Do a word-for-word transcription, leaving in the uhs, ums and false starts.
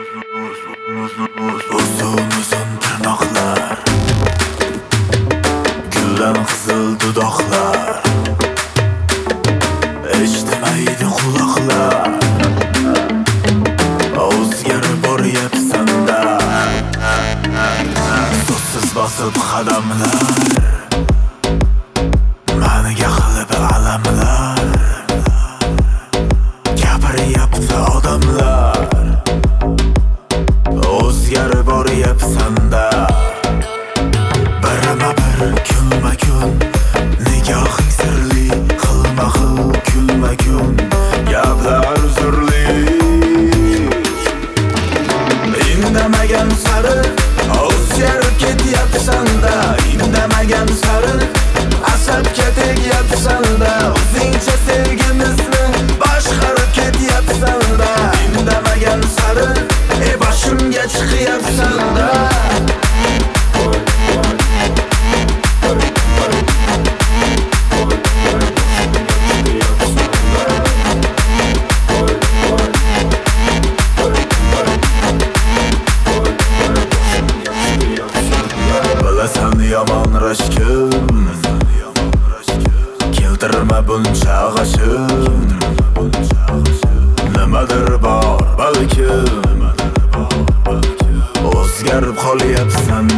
Uzun uzun tırnaklar, gülden kızıl dudaklar, eşitmeydi kulaklar. O'zgarib boryapsan da, so'zsiz bosib qadamlar, maniga qilib alamlar, gapiryapti odamlar. O'zgarib boryapsan da, birma bir kunma kun, nigohing sirli, xilma xil kunma kun, gaplar uzrli. Indamagan sari o'zgarib ketyapsan da, indamagan sari asabga tegyapsan da, o'zingcha sevgimizni boshqarib ketyapsan da. Indamagan sari e boshimga chiqyapsan da. Bilasan yomon rashkim, keltirma buncha g'ashim. Nimadir bor balkim, o'zgarib qolyapsan